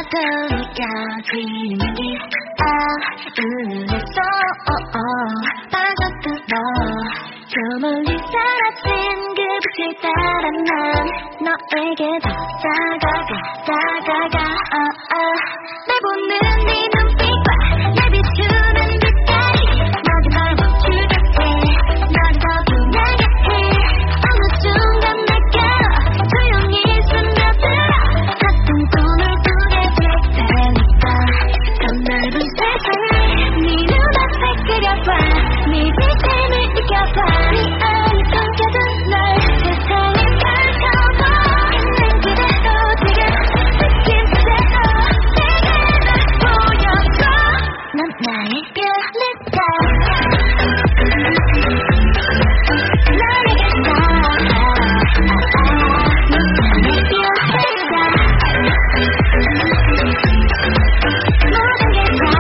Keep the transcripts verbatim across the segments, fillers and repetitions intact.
떠올리가 그리는 길 아우했어 빠져들어 저 멀리 사라진 그 빛을 따라 난 너에게 더 다가가 다가가 아, 아. 내보는 네 눈빛과 날 비추는 빛깔이 모든 걸 멈추게 해 너를 더 빛나게 해 어느 순간 내가 조용히 스며들어 같은 꿈을 꾸게 될 테니까 더 넓은 세상에 네 눈앞에 그려봐 네 빛을 느껴봐 네 안에 숨겨둔 널 세상에 펼쳐봐 있는 그대로 지금 느낀 그대로 내게 날 보여줘 넌 나의 별이다 너에게 다 넌 나의 별이다 모든 게 다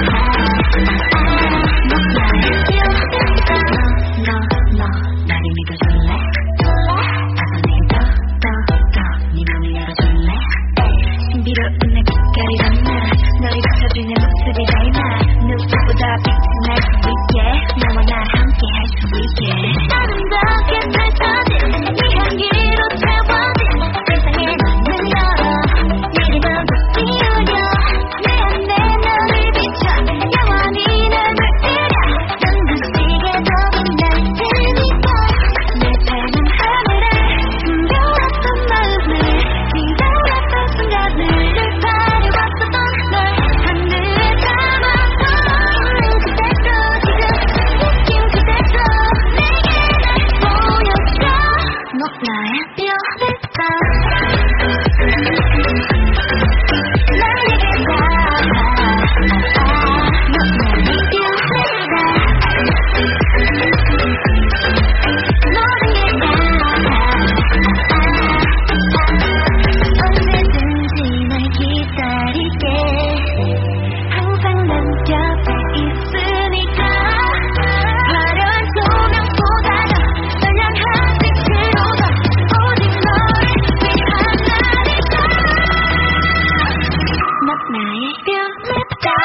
넌 나의 별이다 너, 너 나를 믿어줄래? 어서 내게 더, 더, 더 네 맘을 열어줄래? 신비로운 내 빛깔이란 나 너를 비춰주는 모습이 닮아 누구보다 빛이 날 수 있게 너와 나 함께 할 수 있게 아름답게 펼쳐진 네 향기로 채워진 세상에 문을 열어 내리면 더 띄우려 내 안에 너를 비춰 영원히 날 물들여 눈부시게 더 빛날 테니까 내 밝은 하늘에 숨겨왔던 마음을 기다렸던 순간을 바래왔었던 널 하늘에 담아서 있는 그대로 지금 느낀 그대로 내게 날 보여줘 너 나의 별이다 나에게 다 너 나의 별이다 모든 게 다 언제든지 날 기다릴게 항상 난 곁에 있으니까 화려한 조명보다도 선량한 빛으로 더 오직 너를 위한 날이다 넌 나의 별이다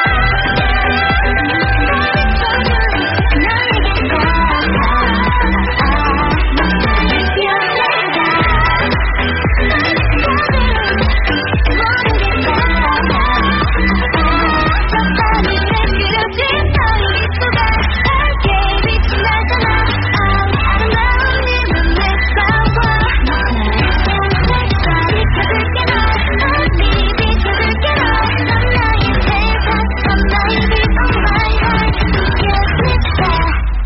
너에게 다 넌 나의 별이다 모든 게 다 하늘에 그려진 너의 미소가 밝게 빛이 나잖아 아름다운 네 눈에 싸워 넌 나의 별이다 비춰줄게 널 네 비춰줄게 넌 나의 세상 넌 나의 빛 on my heart 느껴질까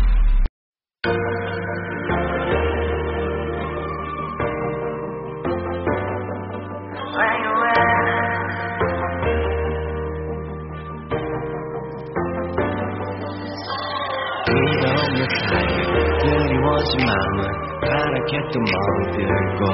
의미가 없는 사이 그리워진 마음은 파랗겠던 멍들고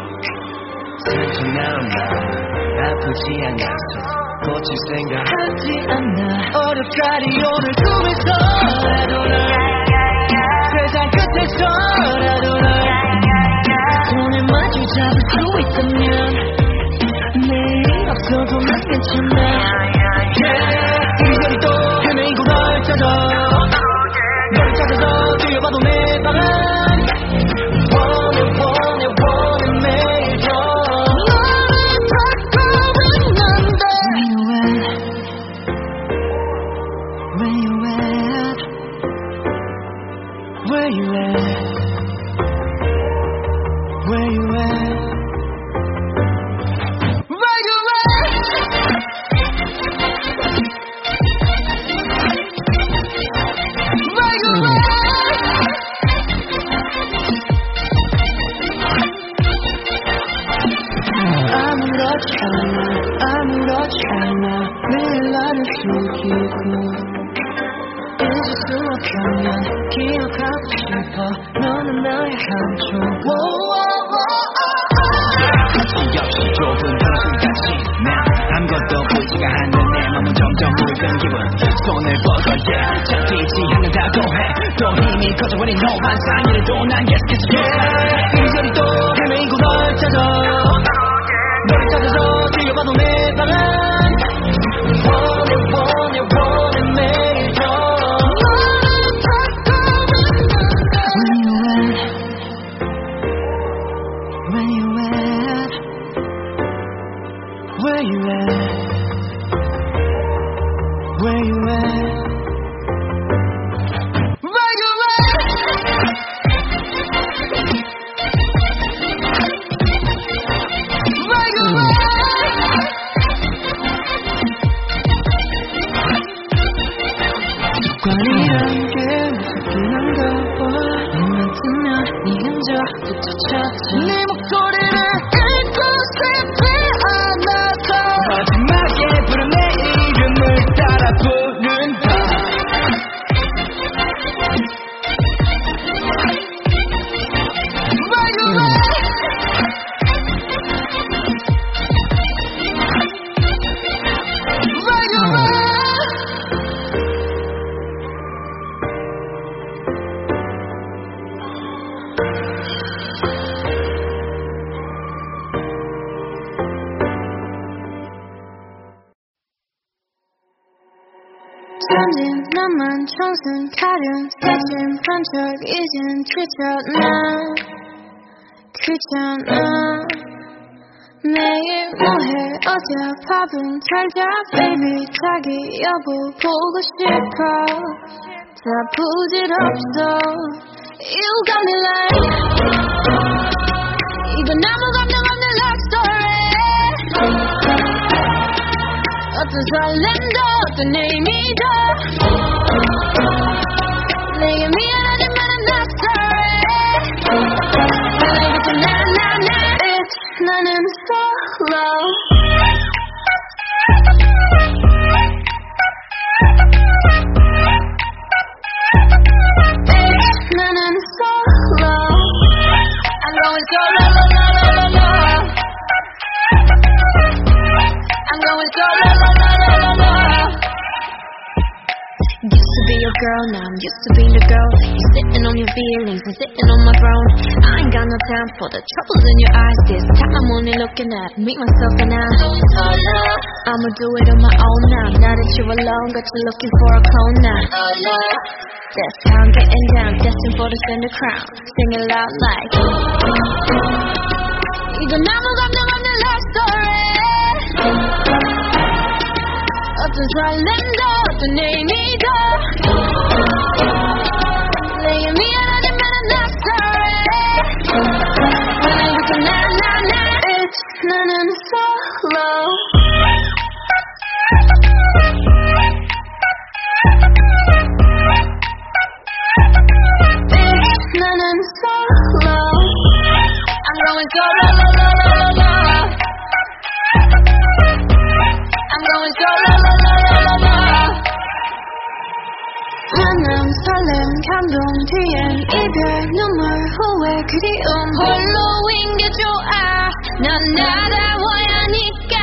상처난 마음은 아프지 않아서 고칠 생각 하지 않아 어렵다리 오늘 꿈에서라도 널 세상 끝에서라도 널 손을 마주 잡을 수 있다면 내일 없어도 난 괜찮아 이리저리 또 헤매이고 널 찾아 널 찾아서 뛰어봐도 내 방안 원해 원해 원해 매일 더 너를 찾고 있는데 Where you at? Where you at? Where you at? Where you at? Where you at? 아무렇지 않아 아무렇지 않아 매일 나를 숨기고 잊을 수 없다면 기억하고 싶어 너는 나의 한쪽 같이 없이 좁은 한숨같이 나 아무것도 보이지가 않는 내 맘은 점점 물든 기분 손을 뻗어 yeah 잡히지 않는다고 해또 힘이 커져버린 너 환상이라도 난 계속해서 yeah 이리저리 또 헤매이고 널 찾아 널 찾아서 뛰어봐도 내 방안 습관이란 게 무섭긴 한가 봐 입만 뜨면 네 흔적부터 찾아 네 목소리를 잊고 싶지 않아서 마지막에 부른 내 이름을 따라 부른다 잠진 나만 청순 가련 새침 반짝 이젠 지쳤나 귀찮아 매일 뭐해 어제 밥은 잘자 baby 자기 여보 보고 싶어 다 부질없어 You got me like 이건 아무 감정 없는 love story 어떤 설렘도 어떤 의미도 내게 미안하지만 I'm not sorry 내게부터 나나나 It's 나는 solo It's 나는 solo I'm going solo la la la la la I'm going solo la la la la la Used to be your girl, now I'm used to being the girl You're sitting on your feelings, I'm sitting on my throne I ain't got no time for the troubles in your eyes This time I'm only looking at me, myself and I I'ma do it on my own now Now that you're alone, got you looking for a clone now That's how I'm getting down, destined for the center crown Sing it loud like 이건 아무 감정 없는 love story 어떤 설렘도 어떤 의미도 내게 미안하지만 I'm not sorry 내게부터 나나나 It's 나는 solo It's 나는 solo I'm going solo la la la la la I'm going solo la la la la la 만남 설렘 감동 뒤엔 이별 눈물 후회 그리움 홀로인 게 좋아 난 나다워야니까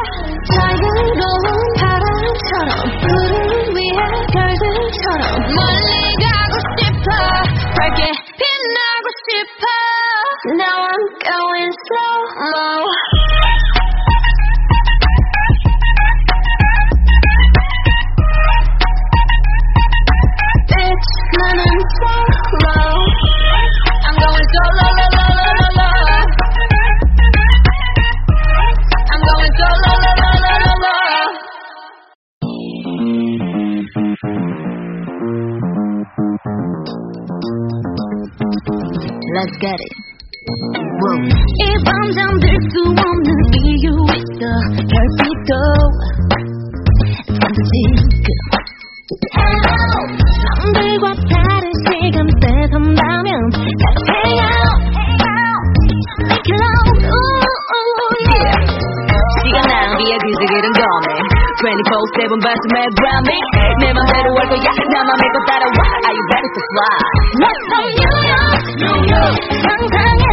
자유로운 바람처럼 푸른 위에 별들처럼 멀리 가고 싶어 밝게 빛나고 싶어 Now I'm going slow-mo 나는 solo I'm going solo la la la la la I'm going solo la la la la la Let's get it 이 밤 잠들 수 없는 이유 있어 별빛도 지금 남들과 다른 시간대 산다면 Hey out, make it loud, ooh, yeah 시간 낭비에 뒤지기는 거네 twenty-four seven 발음에 Grammy 내 맘대로 할 거야 나만 믿고 따라와 Are you ready to fly? Let's go New York, New York 상상해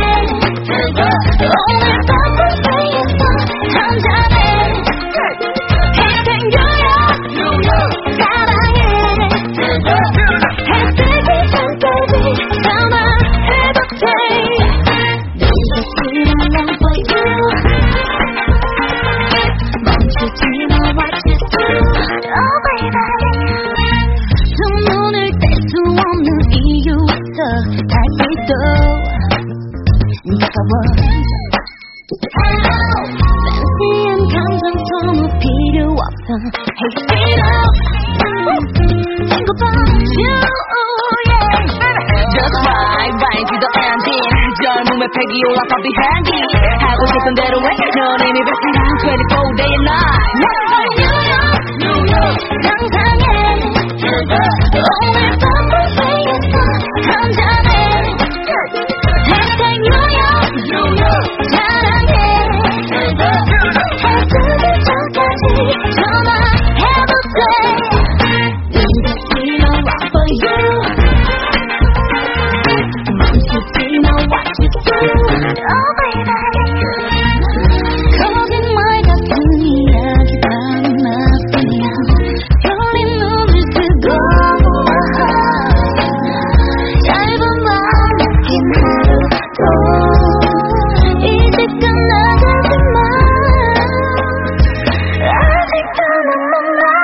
오늘 밤을 위해서 한잔해 Hey New York, New York 사랑해 해뜨기 전까지 전화해볼게 너희가 싫으면 for you 멈추지 마 watch it through Oh baby 두 눈을 뗄 수 없는 이유 있어 달빛도 가까워 팬시한 감정 너무 필요 없어 Hey speed up Think about you yeah Just right right to the ending 젊음의 패기 올라서 behind it 하고 싶은 대로 해 넌 이미 베스트랑 twenty-four day and night New York New York 상상해 오늘 밤 불빛에서 한잔해 Hashtag 뉴욕 뉴욕 사랑해 해 뜨기 전까지 전화해볼게 You know what for you 멈추지 마 what you do Oh baby 거짓말 같은 이야기가 나쁘냐 별린 눈을 뜨고 짧은 마음 긴 하루도 이제 끝나가지만 아직도 난 몰라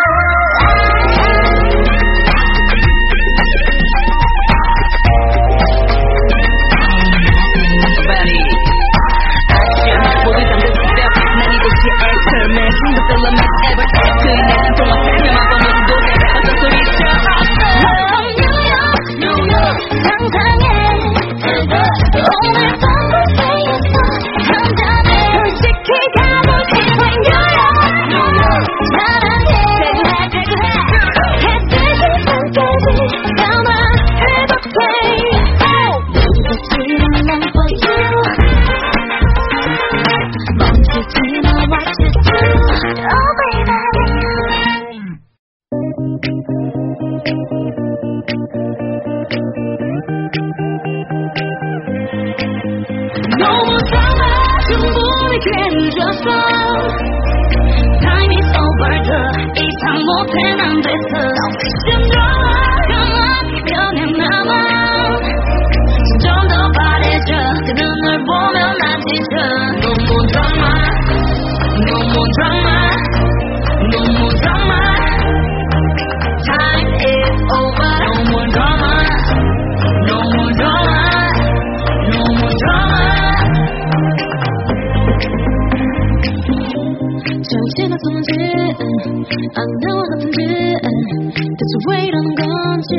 너무 drama 충분히 괜찮았어 Time is over 더 이상 못해 난 됐어 지금 drama 변해 남아 좀 더 바래져 그 눈을 보면 난 지쳐 너무 drama 너무 drama 너무 drama Time is over no more drama no more drama no more drama 정신은 쏘는지 안 나와 같은지 대체 왜 이러는 건지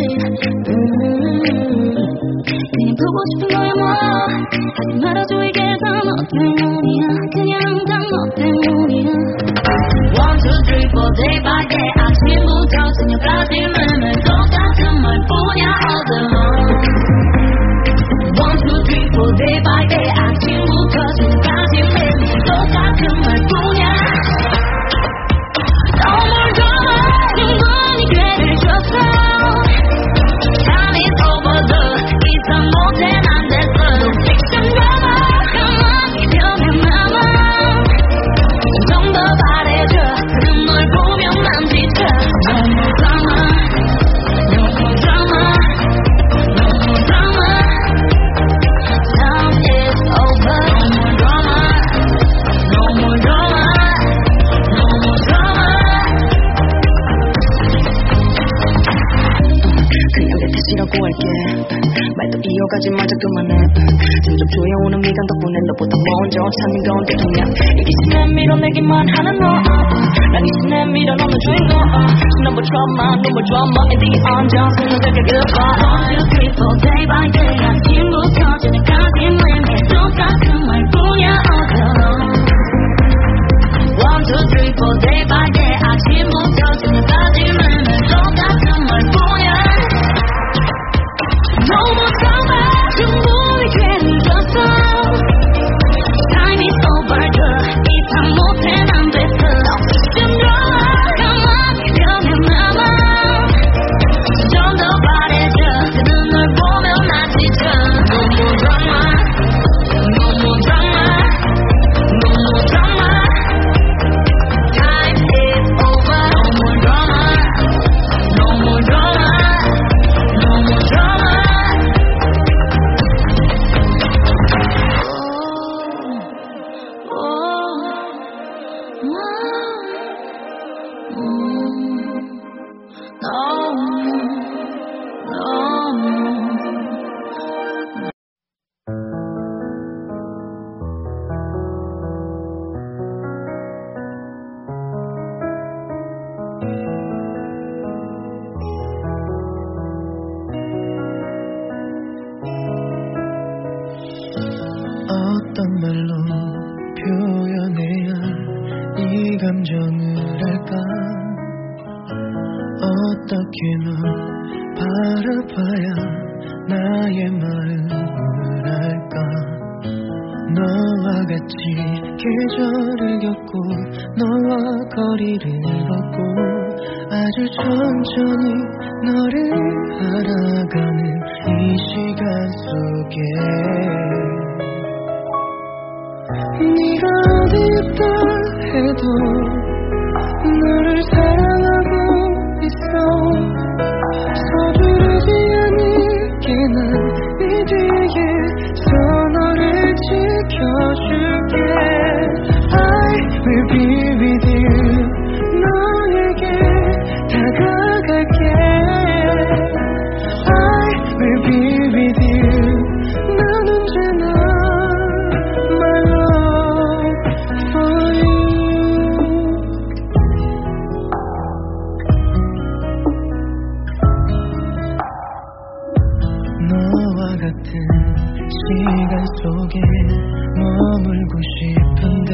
음, 그냥 보고 싶은 거야 뭐 하지 말아줘 이게 다 너 때문이야 그냥 다 너 때문이야 One, two, three, four day by day 아침부터 저녁까지 매일 똑같은 말뿐이야 all day long One, two, three, four day by day 아침부터 저녁까지 매일 똑같은 말뿐이야 No more drama 충분히 괴를 줬어 Time is over 더 이상 못해 난 됐어 No fiction drama 가만히 변해 남아 좀 더 바래져 그는 널 보면 난 지쳐 No more drama No more drama No more drama Time is over No more drama No more drama No more drama 그냥 내 탓이라고 할게 말도 이어가지 말자 그만해 점점 조여오는 미간 덕분에 너보다 먼저 찾는 건 대통령 이기심에 밀어내기만 하는 너난 이심에 밀어넣는 주인공 No more drama, no more drama In the 언정승은 되게 goodbye One, two, three, four day by day 아침부터 저녁까지 매일 똑같은 말뿐이야 all day long One, two, three, four day by day 아침부터 저녁까지 매일 똑같은 말뿐이야 No more drama 충분히 괜찮았어 Time is over 더 이상 못해 난 됐어 지금 drama 가만히 변해 남아 좀 더 바래져 그 눈을 보면 난 지쳐 No more drama No more drama No more drama Time is over No more drama No more drama No more drama 어떤 말로 표현해야 이 감정을 할까 어떻게 넌 알아봐야 나의 마음을 알까. 너와 같이 계절을 겪고 너와 거리를 걷고 아주 천천히 너를 알아가는 이 시간 속에 네가 어디 있다 해도 너를 사랑하고 있어. 서두르지 않을게 난 네 뒤에서 너를 지켜줄게. I will be with you. 너에게 다가갈게. I will be with you. 난 언제나 my love for you. 너와 같은 시간 속에 머물고 싶은데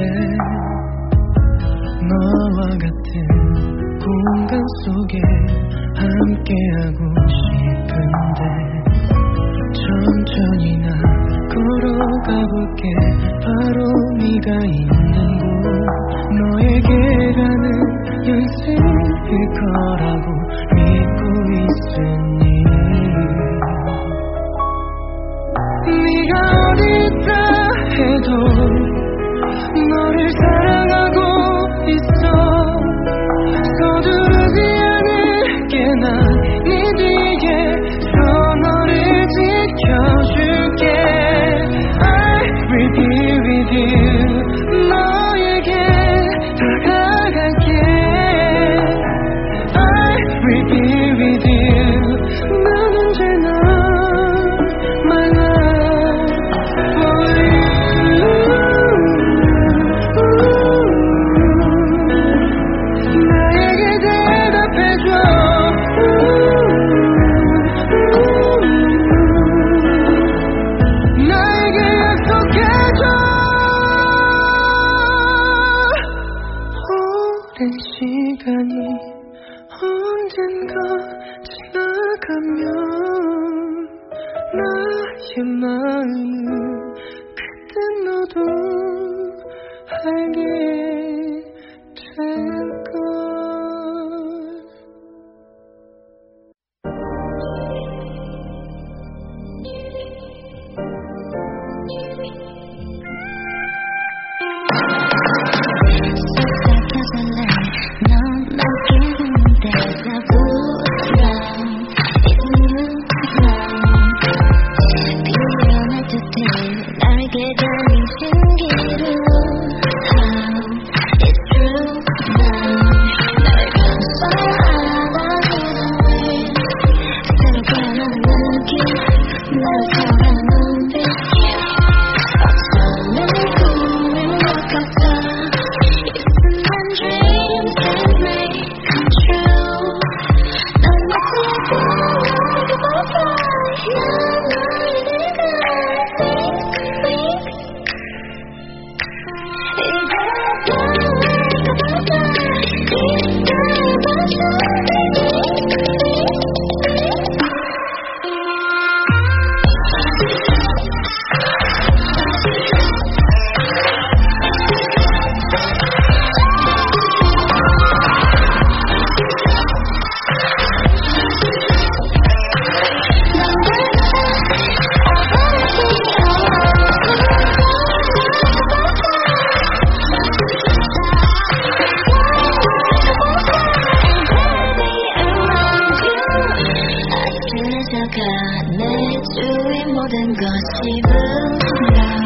너와 같은 공간 속에 함께하고 싶은데 천천히 나 걸어가 볼게. 바로 네가 있는 곳 너에게 가는 연습일 거라고 믿고 있으니 네가 어디 있다 해도 너를 사랑하고 있어. 서두르지 않을게 난 네 뒤에서 너를 지켜줄게. I will be with you. 너에게 다가갈게. I will be with you. 난 언제나 my love for you. 나에게 대답해줘. 나에게 약속해줘. 오랜 시간이 언젠가 지나가면 나의 마음은 그때 너도 알게 될걸. 내 주위 모든 것이 불러